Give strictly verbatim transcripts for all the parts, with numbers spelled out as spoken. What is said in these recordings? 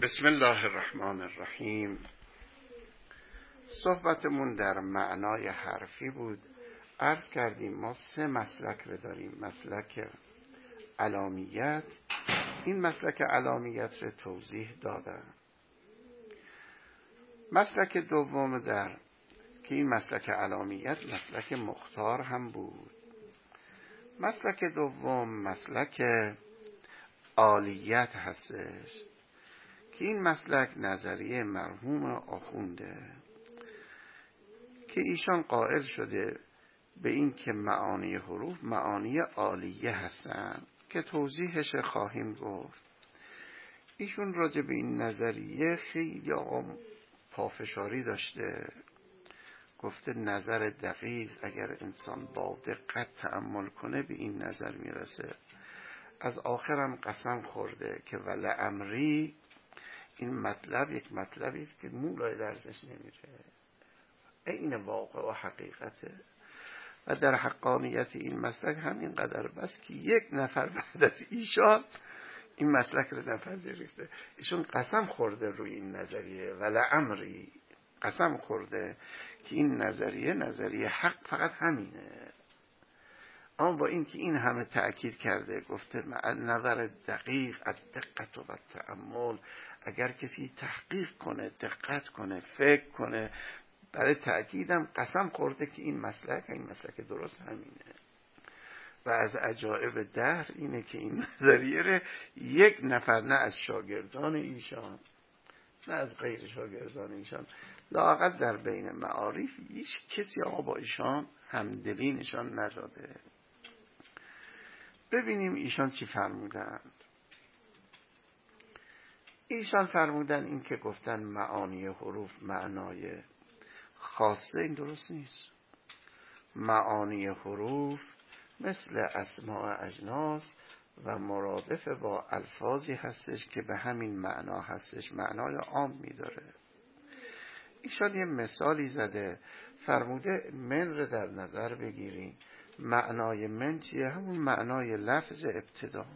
بسم الله الرحمن الرحیم. صحبتمون در معنای حرفی بود. عرض کردیم ما سه مسلک رو داریم. مسلک علامیت، این مسلک علامیت رو توضیح دادم. مسلک دوم در که این مسلک علامیت مسلک مختار هم بود. مسلک دوم مسلک عالیت هستش که این مسلک نظریه مرحوم آخونده که ایشان قائل شده به این که معانی حروف معانی عالیه هستند که توضیحش خواهیم گفت. ایشون راجع به این نظریه خیلی پافشاری داشته، گفته نظر دقیق اگر انسان با دقت تأمل کنه به این نظر میرسه. از آخرم قسم خورده که ولعمری این مطلب یک مطلبی است که مولای درزش نمیره، این واقع و حقیقته و در حقانیت این مسلک همین قدر بس که یک نفر بعد از ایشان این مسلک رو نپذیرفته. ایشون قسم خورده روی این نظریه، ولعمری قسم خورده که این نظریه نظریه حق فقط همینه. اما با این که این همه تأکید کرده، گفته مع نظر دقیق از دقت و تأمل، اگر کسی تحقیق کنه، دقت کنه، فکر کنه، برای تأکیدم قسم خورده که این مسلک این مسلک درست همینه. و از عجایب دهر اینه که این نظریه رو یک نفر، نه از شاگردان ایشان نه از غیر شاگردان ایشان، لااقل در بین معارف هیچ کسی آقا با ایشان همدلی نشان نداده. ببینیم ایشان چی فرمودند. ایشان فرمودن این که گفتن معانی حروف معنای خاصه، این درست نیست. معانی حروف مثل اسماء اجناس و مرادف با الفاظی هستش که به همین معنا هستش، معنای عام میداره. ایشان یه مثالی زده، فرموده من رو در نظر بگیریم. معنای من چیه؟ همون معنای لفظ ابتدا.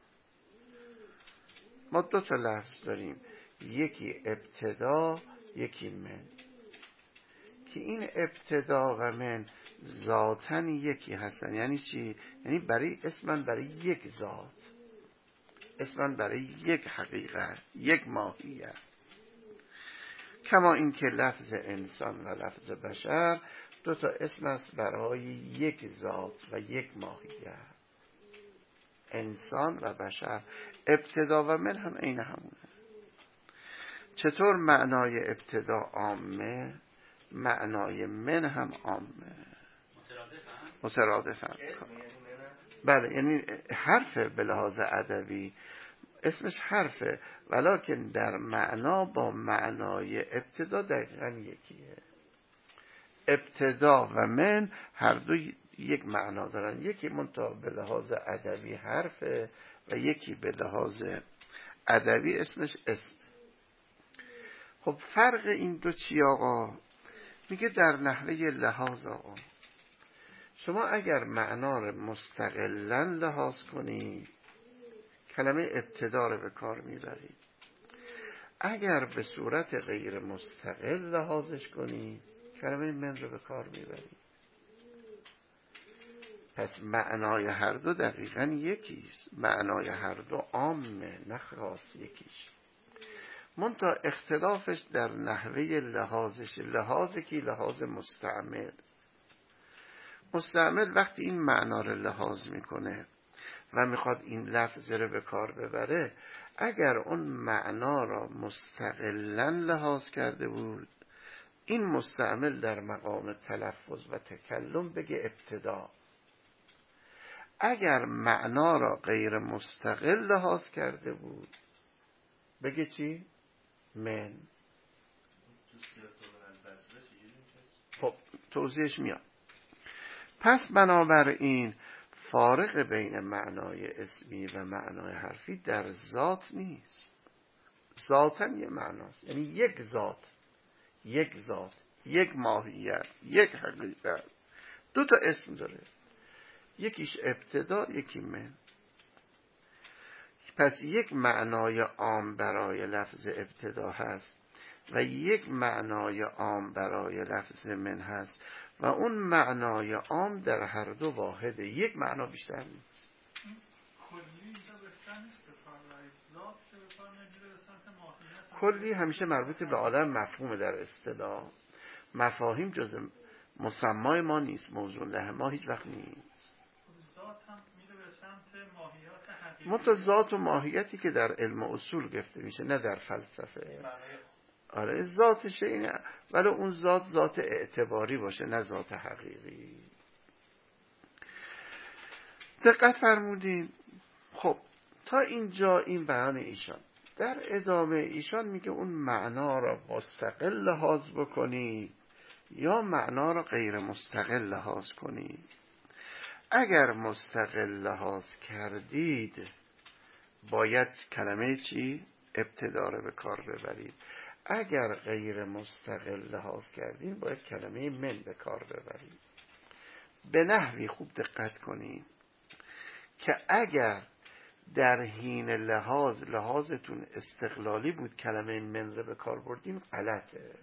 ما دو تا لفظ داریم، یکی ابتدا یکی من، که این ابتدا و من ذاتن یکی هستن. یعنی چی؟ یعنی برای اسمن برای یک ذات، اسمن برای یک حقیقت، یک ماهیت. کما این که لفظ انسان و لفظ بشر دو تا اسم است برای یک ذات و یک ماهیت. انسان و بشر، ابتدا و من هم عین همونه. چطور معنای ابتدا عامه، معنای من هم عامه، مترادفن. بله، یعنی حرفه به لحاظ ادبی، اسمش حرفه، ولکن در معنا با معنای ابتدا دقیقا یکیه. ابتدا و من هر دو یک معنا دارن، یکی منتها به لحاظ ادبی حرفه و یکی به لحاظ ادبی اسمش اسم. خب فرق این دو چی آقا؟ میگه در نحوه لحاظ آقا، شما اگر معنا رو مستقلاً لحاظ کنی کلمه ابتدا رو به کار میبری، اگر به صورت غیر مستقل لحاظش کنی کلمه من رو به کار میبری. پس معنای هر دو دقیقاً یکیست، معنای هر دو عامه نه خاص یکیش، منتها اختلافش در نحوه لحاظش. لحاظی که لحاظ مستعمل، مستعمل وقتی این معنا رو لحاظ میکنه و میخواد این لفظ رو به کار ببره، اگر اون معنا را مستقلاً لحاظ کرده بود، این مستعمل در مقام تلفظ و تکلم بگه ابتدا. اگر معنا را غیر مستقل لحاظ کرده بود بگه چی؟ من. خب توضیحش میاد. پس بنابراین فارق بین معنای اسمی و معنای حرفی در ذات نیست. ذاتاً یه معناست، یعنی یک ذات، یک ذات، یک ماهیت، یک حقیقت. دو تا اسم داره، یکیش ابتدا یکی من. پس یک معنای عام برای لفظ ابتدا هست و یک معنای عام برای لفظ من هست و اون معنای عام در هر دو واحده، یک معنا بیشتر نیست. کلی همیشه مربوط به عالم مفهوم در اصطلاح. مفاهیم جز مسمای ما نیست، موضوع له ما هیچ وقت نیست. مت ذات و ماهیتی که در علم اصول گفته میشه، نه در فلسفه. آره ذاتشه اینه، ولی اون ذات ذات اعتباری باشه نه ذات حقیقی. دقت فرمودین؟ خب تا اینجا این بیان ایشان. در ادامه ایشان میگه اون معنا را مستقل لحاظ بکنی یا معنا را غیر مستقل لحاظ کنی. اگر مستقل لحاظ کردید باید کلمه چی؟ ابتدا را به کار ببرید. اگر غیر مستقل لحاظ کردید باید کلمه من به کار ببرید. به نحوی خوب دقت کنید که اگر در حین لحاظ لحاظتون استقلالی بود کلمه من رو به کار بردین غلطه.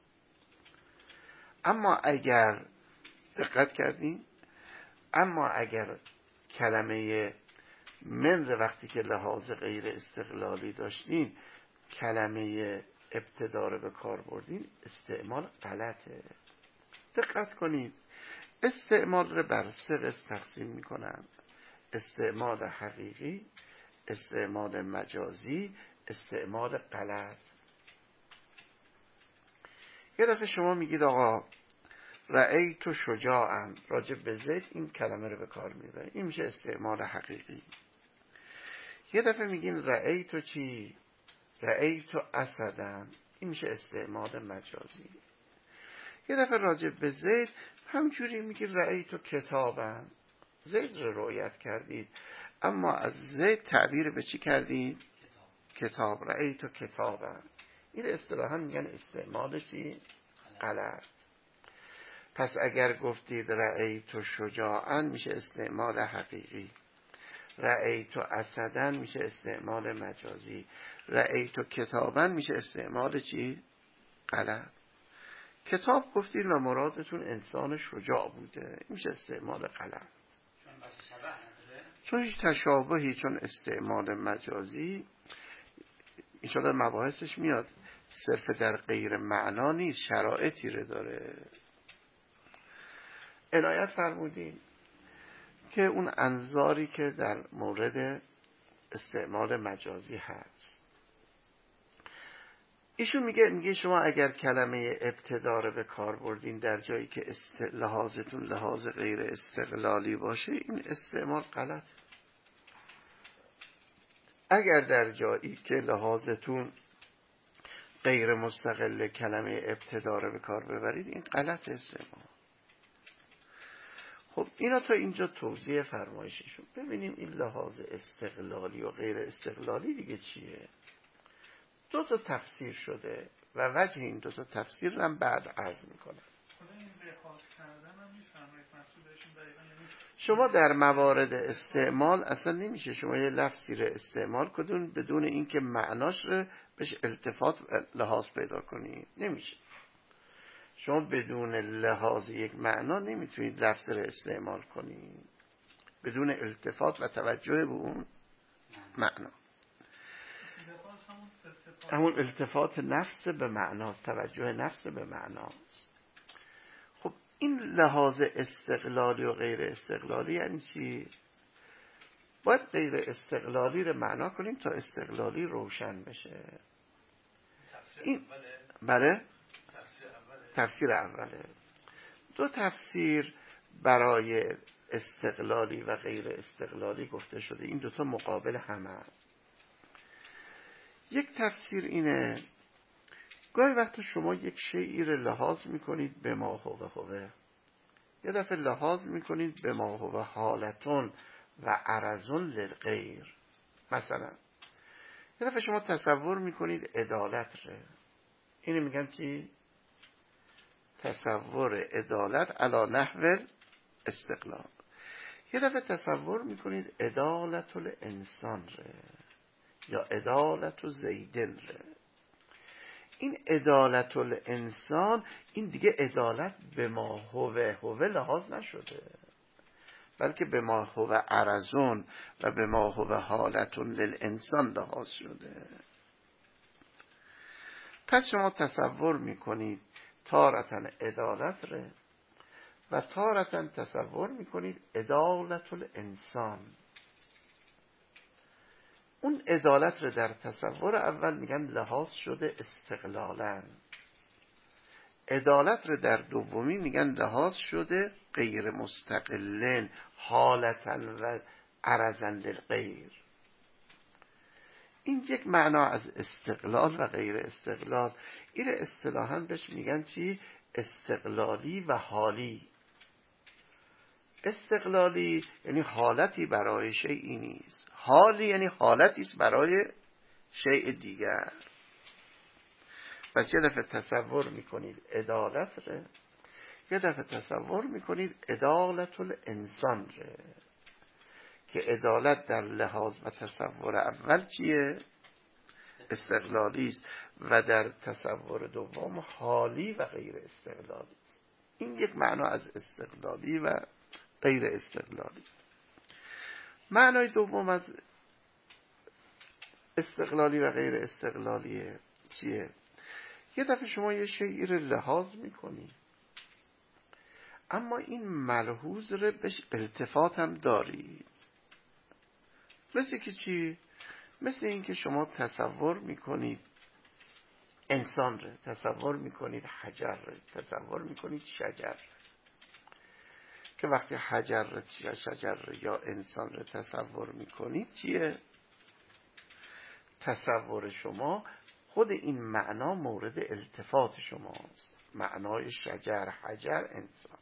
اما اگر دقت کردین، اما اگر کلمه من رو وقتی که لحاظ غیر استقلالی داشتین کلمه ابتدا رو به کار بردین استعمال غلطه. دقت کنید استعمال رو بر سه قسم تقسیم میکنن: استعمال حقیقی، استعمال مجازی، استعمال غلط. یه دفعه شما میگید آقا رأیت شجاعا، راجع به زید این کلمه رو به کار میبرید، این میشه استعمال حقیقی. یه دفعه میگین رأیت چی؟ رأیت اسدا، این میشه استعمال مجازی. یه دفعه راجع به زید همجوری میگید رأیت کتابا، زید رو رؤیت کردید اما از زید تعبیر به چی کردید؟ کتاب. رأیت کتابا، این اصطلاحا میگن استعمال چی؟ غلط. پس اگر گفتید رأیت شجاعا میشه استعمال حقیقی، رأیت اسدا میشه استعمال مجازی، رأیت کتابا میشه استعمال چی؟ غلط. کتاب گفتید و مرادتون انسان شجاع بوده، میشه استعمال غلط. چون هیچ تشابهی، چون استعمال مجازی اینشالا مباحثش میاد، صرف در غیر معنا نیست، شرایطی رو داره. عنایت فرمودین که اون انظاری که در مورد استعمال مجازی هست. ایشون میگه میگه شما اگر کلمه ابتدا رو به کار بردین در جایی که است... لحاظتون لحاظ غیر استقلالی باشه این استعمال غلط. اگر در جایی که لحاظتون غیر مستقل کلمه ابتدا رو به کار ببرید این غلط استعمال. خب اینا تا اینجا توضیح فرمایششون. ببینیم این لحاظ استقلالی و غیر استقلالی دیگه چیه. دو تا تفسیر شده و وجه این دو تا تفسیر رو هم بعد عرض میکنم. شما در موارد استعمال اصلا نمیشه شما یه لفظی رو استعمال کنید بدون اینکه معناش رو بهش التفات لحاظ پیدا کنید، نمیشه. شما بدون لحاظ یک معنا نمیتونید لفظ رو استعمال کنید بدون التفات و توجه به اون معنا. همون التفات نفس به معناست، توجه نفس به معناست. خب این لحاظ استقلالی و غیر استقلالی یعنی چی؟ باید غیر استقلالی رو معنا کنیم تا استقلالی روشن بشه. این بله تفسیر اوله. دو تفسیر برای استقلالی و غیر استقلالی گفته شده، این دوتا مقابل همه. یک تفسیر اینه گاهی وقت شما یک شیئی رو لحاظ میکنید به ما هو هوه، یه دفعه لحاظ میکنید به ما هو حالتون و عرضون للغیر. مثلا یه دفعه شما تصور میکنید عدالت رو، اینو میگن چی؟ تصور عدالت علی نحو استقلال. یه دفعه تصور میکنید عدالت الانسان رو، یا عدالت و زیدن ره. این عدالت الانسان، این دیگه عدالت به ما هوه هوه لحاظ نشده، بلکه به ما هوه عرضون و به ما هوه حالتون للانسان لحاظ شده. پس شما تصور میکنید تارتن عدالت ره و تارتن تصور میکنید عدالت الانسان. اون عدالت رو در تصور اول میگن لحاظ شده استقلالاً، عدالت رو در دومی میگن لحاظ شده غیر مستقلن حالتاً و عرضاً للغیر. این یک معنا از استقلال و غیر استقلال. این اصطلاحاً بهش میگن چی؟ استقلالی و حالی. استقلالی یعنی حالتی برای شیئی نیست، حالی یعنی حالتی است برای شیء دیگر. پس یه دفعه تصور میکنید عدالت ره، یه دفعه تصور میکنید عدالت الانسان ره، که عدالت در لحاظ و تصور اول چیه؟ استقلالی است و در تصور دوم حالی و غیر استقلالی است. این یک معنا از استقلالی و غیر استقلالی. معنای دوم از استقلالی و غیر استقلالیه چیه؟ یه دفعه شما یه شیئی رو لحاظ میکنی، اما این ملحوظ رو بهش التفات هم داری. مثل که چی؟ مثل این که شما تصور میکنید انسان رو، تصور میکنید حجر رو، تصور میکنید شجر، که وقتی حجر رو یا شجر رو یا انسان رو تصور میکنید چیه؟ تصور شما خود این معنا مورد التفات شماست، معنای شجر، حجر، انسان.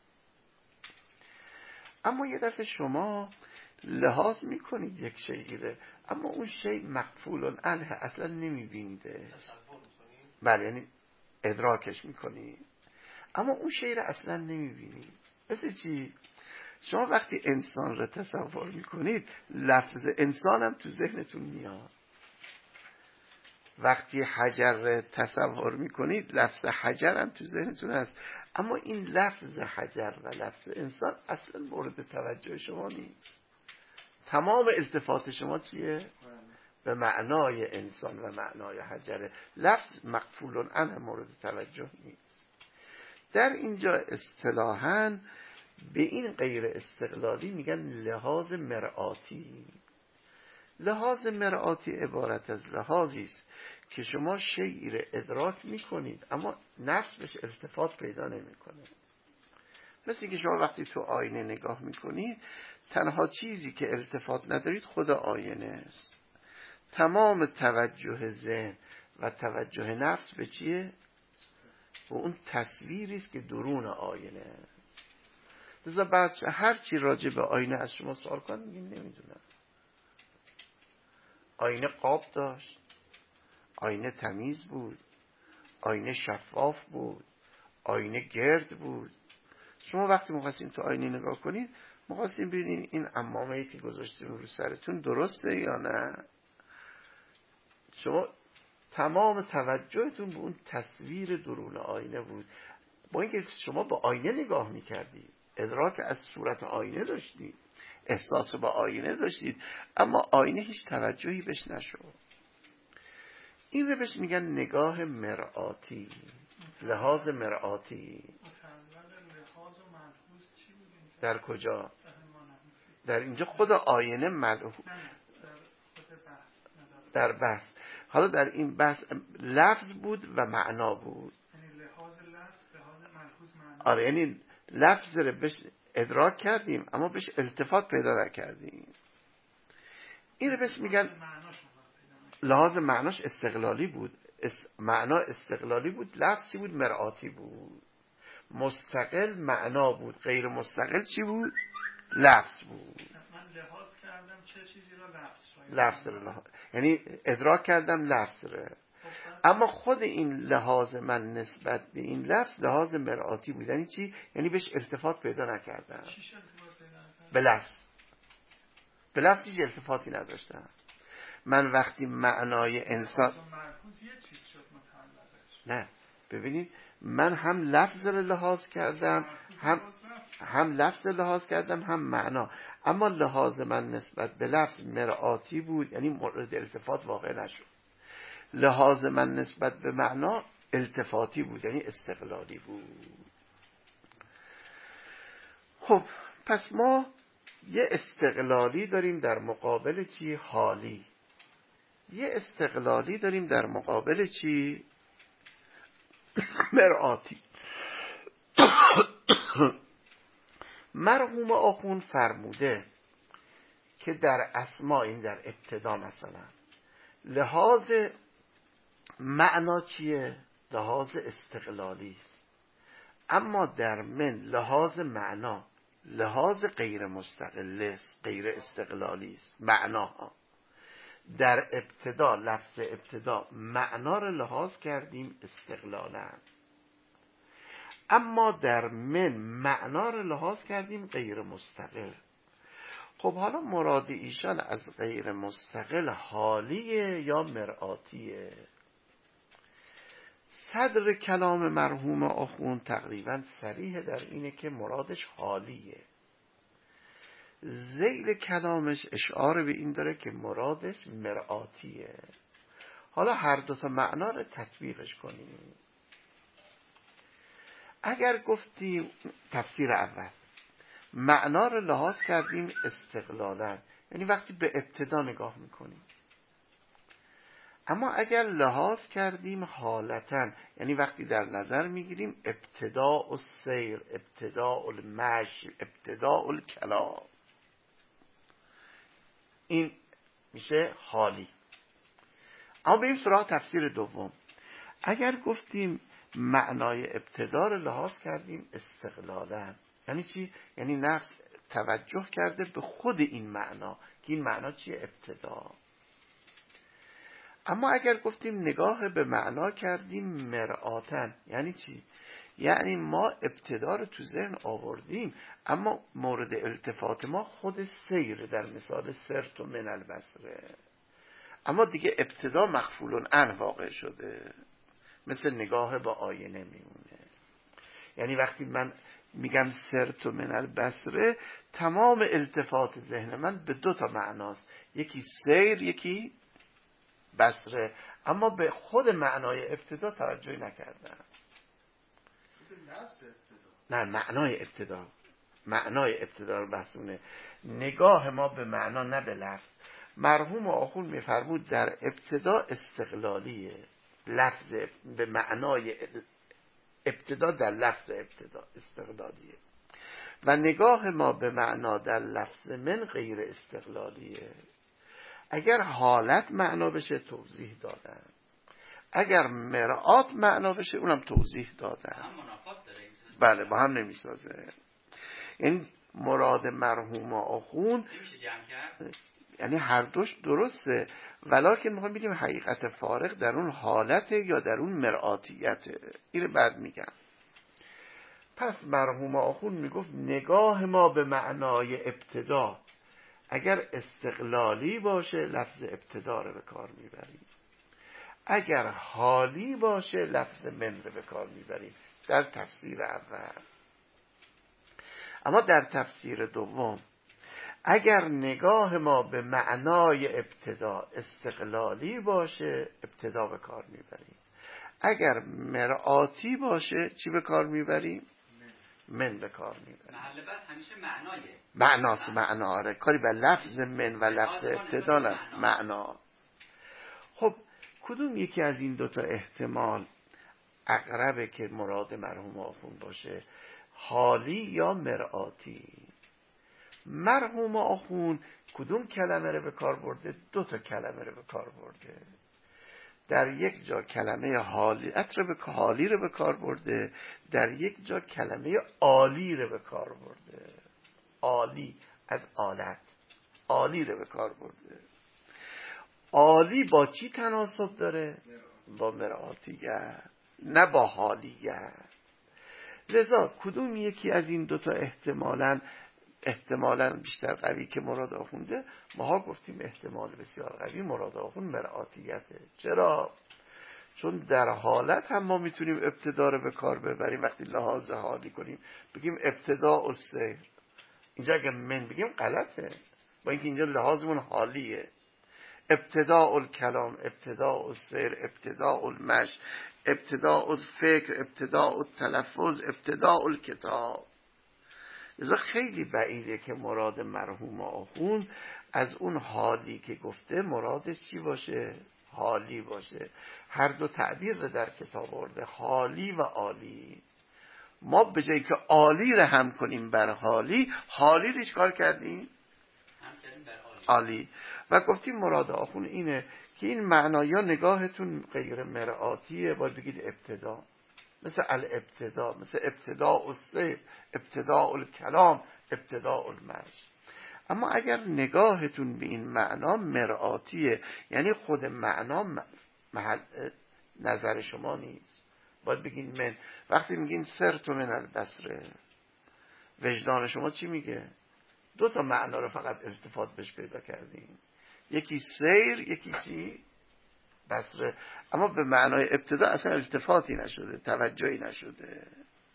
اما یه دفعه شما لحاظ میکنید یک شیئی رو، اما اون شیء مغفول عنه، اصلا نمیبینیده. بله، یعنی ادراکش میکنید اما اون شیء رو اصلا نمیبینید. مثل چی؟ شما وقتی انسان رو تصور میکنید لفظ انسان هم تو ذهنتون میاد. وقتی حجر رو تصور میکنید لفظ حجر هم تو ذهنتون هست، اما این لفظ حجر و لفظ انسان اصلا مورد توجه شما نیست. تمام التفات شما چیه؟ به معنای انسان و معنای حجره. لفظ مغفول عنه مورد توجه نیست. در اینجا اصطلاحاً به این غیر استقلالی میگن لحاظ مرآتی. لحاظ مرآتی عبارت از لحاظی است که شما شیئی را ادراک میکنید اما نفس بهش التفات پیدا نمیکنه. مثل که شما وقتی تو آینه نگاه میکنید تنها چیزی که التفات ندارید خود آینه است. تمام توجه ذهن و توجه نفس به چیه؟ و اون تصویری است که درون آینه است. لذا بعد هر چی راجع به آینه از شما سوال کنن میگین نمیدونم. آینه قاب داشت، آینه تمیز بود، آینه شفاف بود، آینه گرد بود. شما وقتی مخواستین تو آینه نگاه کنید مخواستین ببینید این عمامه‌ای که گذاشتین رو سرتون درسته یا نه. شما تمام توجهتون به اون تصویر درون آینه بود، با اینکه شما به آینه نگاه میکردید، ادراک از صورت آینه داشتید، احساس با آینه داشتید، اما آینه هیچ توجهی بهش نشد. این رو بهش میگن نگاه مرآتی، لحاظ مرآتی. در کجا؟ در اینجا خود آینه ملحوظ در بحث. حالا در این بحث لفظ بود و معنا بود. آره، یعنی لفظ رو بهش ادراک کردیم اما بهش التفات پیدا نکردیم. این رو بهش میگن لحاظ معناش استقلالی بود. معنا استقلالی بود، لفظ چی بود؟ مرآتی بود. مستقل معنا بود، غیر مستقل چی بود؟ لفظ بود. من لحاظ کردم چه چیزی را لفظ لفظ رو لحاظ. یعنی ادراک کردم لفظ رو، اما خود این لحاظ من نسبت به این لفظ لحاظ مرآتی بود. یعنی چی؟ یعنی بهش التفات پیدا نکردم. به لفظ به لفظ هیچ التفاتی نداشتم. من وقتی معنای انسان مرکوز یه چیز شد متعلقش. نه ببینید من هم لفظ رو لحاظ کردم هم هم لفظ لحاظ کردم هم معنا، اما لحاظ من نسبت به لفظ مرآتی بود، یعنی مورد التفات واقع نشد. لحاظ من نسبت به معنا التفاتی بود، یعنی استقلالی بود. خب پس ما یه استقلالی داریم در مقابل چی؟ حالی. یه استقلالی داریم در مقابل چی؟ مرآتی. مرحوم آخوند فرموده که در اسما، این در ابتدا مثلا لحاظ معنا چیه؟ لحاظ استقلالی است، اما در من لحاظ معنا لحاظ غیر مستقل است، غیر استقلالی است. معناها در ابتدا، لفظ ابتدا معنا رو لحاظ کردیم استقلالا، اما در من معنا رو لحاظ کردیم غیر مستقل. خب حالا مراد ایشان از غیر مستقل حالیه یا مرآتیه؟ صدر کلام مرحوم آخوند تقریبا صریح در اینه که مرادش حالیه. ذیل کلامش اشاره به این داره که مرادش مرآتیه. حالا هر دو تا معنا رو تطبیقش کنیم. اگر گفتیم تفسیر اول معنا رو لحاظ کردیم استقلالا، یعنی وقتی به ابتدا نگاه میکنیم، اما اگر لحاظ کردیم حالتاً، یعنی وقتی در نظر میگیریم ابتداء السیر، ابتداء المشی، ابتداء الکلام، این میشه حالی. اما بریم سراغ تفسیر دوم. اگر گفتیم معنای ابتدا رو لحاظ کردیم استقلالا، یعنی چی؟ یعنی نفس توجه کرده به خود این معنا که این معنا چیه؟ ابتدا. اما اگر گفتیم نگاه به معنا کردیم مرآتن، یعنی چی؟ یعنی ما ابتدا رو تو ذهن آوردیم، اما مورد التفات ما خود سیر، در مثال سرت و من البصره، اما دیگه ابتدا مغفول عنه واقع شده، مثل نگاه با آینه میمونه. یعنی وقتی من میگم سرت و من البصره، تمام التفات ذهن من به دو تا معناست، یکی سیر یکی بصره، اما به خود معنای ابتدا توجه نکردم. نه، معنای ابتدا، معنای ابتدا رو بحثونه. نگاه ما به معنا نه به لفظ. مرحوم آخوند میفرمود در ابتدا استقلالیه، لفظ به معنای ابتدا در لفظ ابتدا استقلالیه، و نگاه ما به معنا در لفظ من غیر استقلالیه. اگر حالت معنا بشه توضیح دادن، اگر مرآت معنا بشه اونم توضیح دادن. بله با هم نمیسازه. یعنی مراد مرحوم آخوند یعنی هر دوش درسته، ولکن میخوام بگیم حقیقت فارق در اون حالته یا در اون مرآتیته. اینو بعد میگم. پس مرحوم آخوند میگفت نگاه ما به معنای ابتدا اگر استقلالی باشه لفظ ابتدا رو به کار میبریم، اگر حالی باشه لفظ من رو به کار میبریم در تفسیر اول. اما در تفسیر دوم اگر نگاه ما به معنای ابتدا استقلالی باشه ابتدا به کار میبریم، اگر مرآتی باشه چی به کار میبریم؟ من به کار میبریم. محل بعد همیشه معنایه، معناست، معنا. آره، کاری به لفظ من و لفظ ابتدا نه، معنا. خب کدوم یکی از این دوتا احتمال اقربه که مراد مرحوم آخوند باشه، حالی یا مرآتی؟ مرحوم آخوند کدوم کلمه رو به کار برده؟ دو تا کلمه رو به کار برده. در یک جا کلمه حالیت رو به حالی رو به کار برده، در یک جا کلمه عالی رو به کار برده. عالی از آلت، عالی رو به کار برده. عالی با چی تناسب داره؟ با مرآتیه، نه با حالیه. لذا کدوم یکی از این دوتا احتمالاً احتمالاً بیشتر قوی که مراد آخونده، ماها گفتیم احتمال بسیار قوی مراد آخوند مرآتیته. چرا؟ چون در حالت هم ما میتونیم ابتدا رو به کار ببریم. وقتی لحاظ حالی کنیم بگیم ابتدا السیر، اینجا اگه من بگیم غلطه، با اینکه اینجا لحاظمون حالیه. ابتداء الکلام، ابتداء السیر، ابتداء المشی، ابتداء الفکر، ابتداء التلفظ، ابتداء الکتاب. لذا خیلی بعیده که مراد مرحوم آخوند از اون حالی که گفته مرادش چی باشه؟ حالی باشه. هر دو تعبیر رو در کتاب آورده، حالی و عالی. ما به جایی که عالی رو هم کنیم بر حالی، حالی رو چیکار کردیم؟ عالی. و گفتیم مراد آخوند اینه که این معنایا نگاهتون غیر مرآتیه، باید بگید ابتدا، مثل الابتدا، مثل ابتداء السیر، ابتداء الکلام، ابتداء المشی. اما اگر نگاهتون به این معنا مرآتیه، یعنی خود معنا محل نظر شما نیست، باید بگین من. وقتی میگین سرت من البصره، وجدان شما چی میگه؟ دو تا معنا رو فقط التفات بهش پیدا کردیم، یکی سیر، یکی چی؟ بصره. اما به معنای ابتدا اصلا التفاتی نشده، توجهی نشده.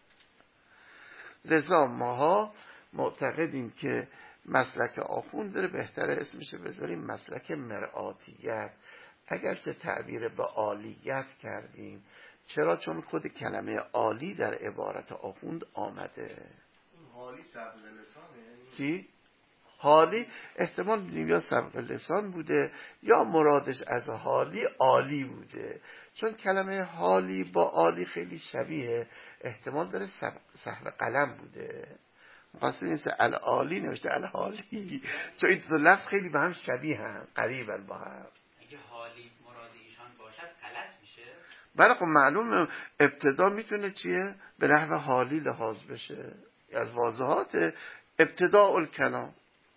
لذا ماها معتقدیم که مسلک آخوند داره، بهتره اسمش بذاریم مسلک مرآتیت، اگرچه تعبیر به عالیت کردیم. چرا؟ چون خود کلمه عالی در عبارت آخوند آمده. حالی سبق لسانه؟ چی؟ حالی احتمال میدیم یا سبق لسان بوده یا مرادش از حالی عالی بوده، چون کلمه حالی با عالی خیلی شبیه، احتمال داره سهو قلم بوده، مقصد نیست العالی نوشته الحالی، چون این دو لفظ خیلی به هم شبیه هم، قریبا با هم. اگه حالی مراد ایشان باشد غلط میشه؟ بله خب معلومه ابتدا میتونه چیه؟ به نحو حالی لحاظ بشه، از واضحات ابتداء الکلام.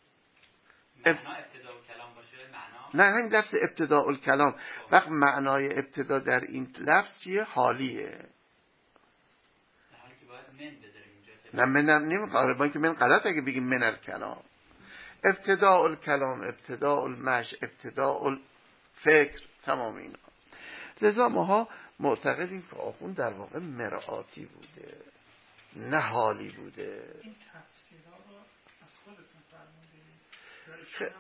معنا ابتداء الکلام باشه معنا؟ نه، همین لفظ ابتداء الکلام. وقت معنای ابتدا در این لفظ چیه؟ حالیه. در حالی که باید من بذاریم اینجا. نه من نمیخواد، با اینکه من غلط اگه بگیم من الکلام. ابتداء الکلام، ابتداء المشی، ابتداء الفکر، تمام اینا. لذا ماها معتقدیم که آخوند در واقع مرآتی بوده، نه حالی بوده. این تفسیرها رو از خودتون فرمودید؟ خ...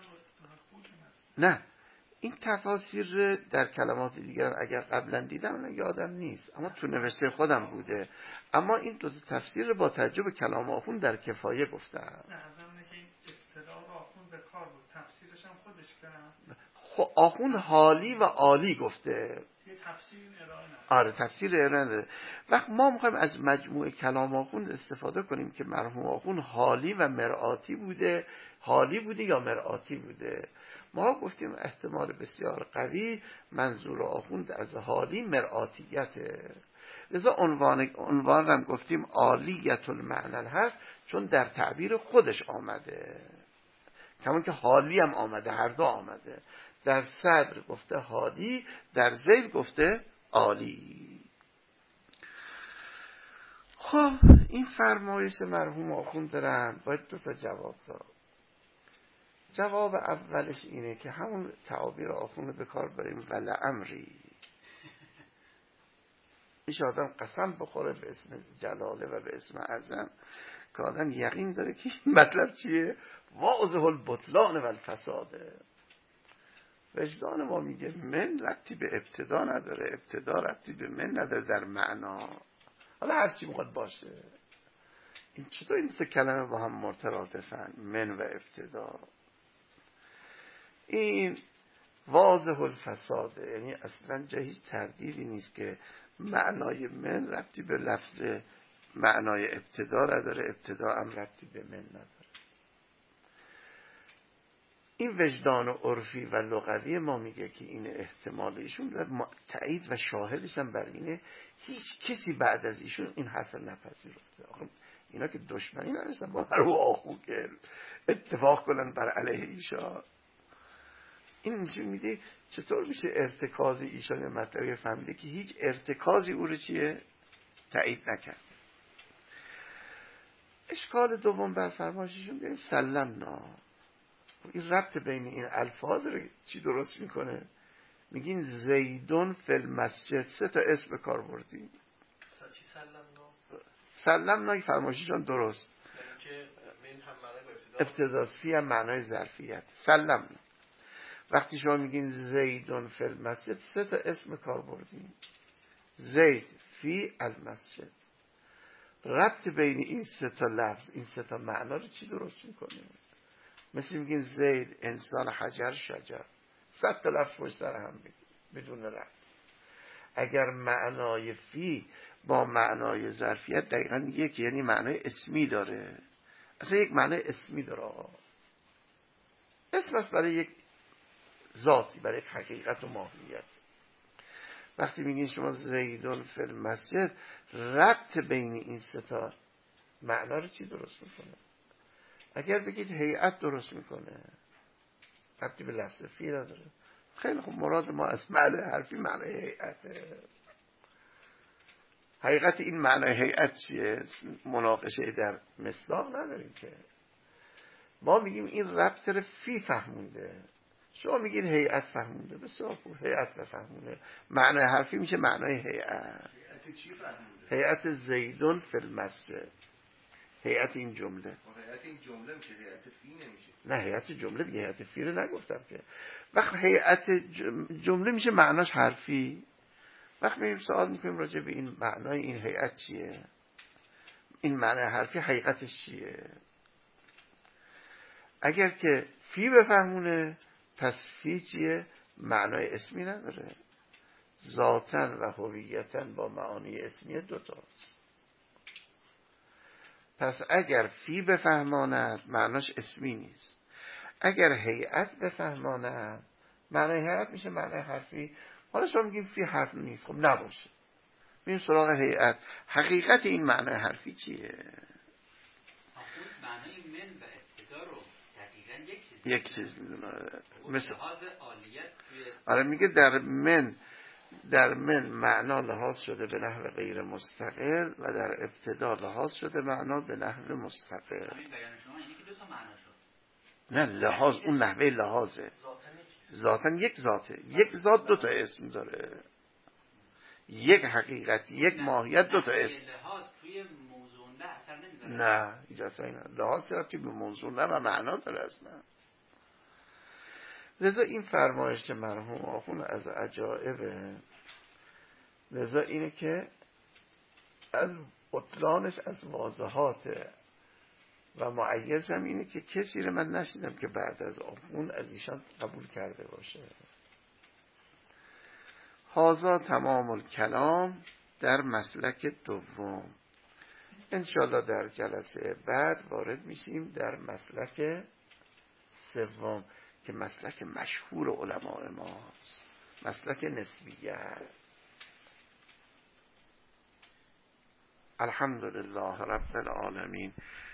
نه، این تفاسیر در کلمات دیگر اگر قبلا دیدم یادم نیست، اما تو نوشته خودم بوده. اما این دو تفسیر رو با توجه به کلام آخوند در کفایه گفتم. نه، از همونه که این ابتدا رو آخوند به کار بود، تفسیرش هم خودش کرد. خب آخوند حالی و عالی گفته. یه تفسیر ارائه نه. آره تفسیر ارائه نده. وقت ما میخوایم از مجموعه کلام آخوند استفاده کنیم که مرحوم آخوند حالی و مرآتی بوده، حالی بوده یا مرآتی بوده. ما گفتیم احتمال بسیار قوی منظور آخوند از حالی مرآتیته. لذا عنوان عنوان هم گفتیم عالیت المعنى هست، چون در تعبیر خودش آمده، کمان که حالی هم آمده، هر دو آمده. در صدر گفته حالی، در ذیل گفته عالی. خب این فرمایش مرحوم آخوند دارن، باید دو تا جواب داد. جواب اولش اینه که همون تعابیر آخوند به کار بریم ولعمری، ایش آدم قسم بخوره به اسم جلاله و به اسم عظم که آدم یقین داره که این مطلب چیه؟ واضح البطلان و الفساده. وجدان ما میگه من ربطی به ابتدا نداره، ابتدا ربطی به من نداره در معنا، حالا هرچی میخواد باشه. این چطور این سه کلمه با هم مرتبطن، من و ابتدا؟ این واضح الفساده، یعنی اصلا جا هیچ تردیدی نیست که معنای من ربطی به لفظ معنای ابتدا نداره، ابتدا هم ربطی به من نداره. این وجدان عرفی و لغوی ما میگه که این احتمال ایشون و تایید و شاهدش هم بر اینه هیچ کسی بعد از ایشون این حرف نپذیرفته. آخه اینا که دشمنی نداشتن با هر آخو که اتفاق کنن بر علیه ایشان. این نشون میده چطور میشه ارتکاز ایشان مطلبی فهمیده که هیچ ارتکازی او رو چیه؟ تایید نکرد. اشکال دوم بر فرمایششون بگیم سلمنا. این ربط بین این الفاظ رو چی درست میکنه؟ میگین زیدون فی المسجد، سه تا اسم کار بردیم. چی سلمنا؟ سلمنا فرمایششون درست، یعنی که من هم معنای ابتدا فی هم معنای ظرفیت. سلمنا وقتی شما میگین زیدون فی المسجد، سه تا اسم کار بردیم. زید فی المسجد. ربط بین این سه تا لفظ، این سه تا معنا رو چی درست میکنه؟ مثل میگین زید انسان، حجر شجر، صد تا لفظ پشت سر هم بدون ربط. اگر معنای فی با معنای ظرفیت دقیقا یک، یعنی معنای اسمی داره، اصلا یک معنای اسمی داره. اسم است برای یک ذاتی، برای یک حقیقت و ماهیت. وقتی میگین شما زیدون فی المسجد، ربط بین این سه تا معنا رو چی درست میکنه؟ اگر بگید هیئت درست میکنه، ربطی به لفظ فی نداره. خیلی خوب، مراد ما از معنی حرفی معنی هیئته. حقیقت این معنی هیئت چیه؟ مناقشه در مصداق نداریم که. ما میگیم این ربط رو فی فهمونده، شما میگین هیئت فهمونده. بسیار خوب، هیئت بفهمونه. معنی حرفی میشه معنای هیئت. هیئت چی فهمونده؟ هیئت زیدون فی المسجد، هیئت این جمله. هیئت این جمله میشه، هیئت فی نمیشه. نه، هیئت جمله دیگه، هیئت فی رو نگفتم که. وقت هیئت جمله میشه معناش حرفی. وقت میریم سوال میکنیم راجع به این معنای این هیئت چیه، این معنی حرفی حقیقتش چیه. اگر که فی بفهمونه، پس فی چیه؟ معنای اسمی نداره. ذاتن و هویتن با معانی اسمی دوتاست. پس اگر فی بفهماند، معناش اسمی نیست. اگر هیئت بفهماند، معنای هیئت میشه معنای حرفی. حالا شما میگیم فی حرف نیست، خب نباشه، میریم سراغ هیئت. حقیقت این معنای حرفی چیه؟ معنای من و ابتدا رو دقیقاً یک چیز یک چیز میدونه. مثل لحاظ عالیت توی آره میگه در من در من معنا لحاظ شده به نحو غیر مستقل و در ابتدا لحاظ شده معنا به نحو مستقل. همین بیان شما اینه که دو تا معنا شد. نه، لحاظ اون نحوه لحاظه. ذاتن یک ذاته، یک ذات دو تا اسم داره، یک حقیقت، یک ماهیت، دو تا اسم. لحاظ توی موضوع نه اثر نمیذاره. نه اجازه نه، لحاظ ربطی به موضوع نه و معنا داره اصلا. لذا این فرمایش مرحوم آخوند از عجائبه. لذا اینه که از اطلانش از واضحاته و معیز هم اینه که کسی رو من نشیدم که بعد از آخوند از ایشان قبول کرده باشه. هازا تمام الکلام در مسلک دوم. انشاءالله در جلسه بعد وارد میشیم در مسلک سوم که مسلک مشهور علماء ماست، مسلک نسبیت. الحمدلله رب العالمین.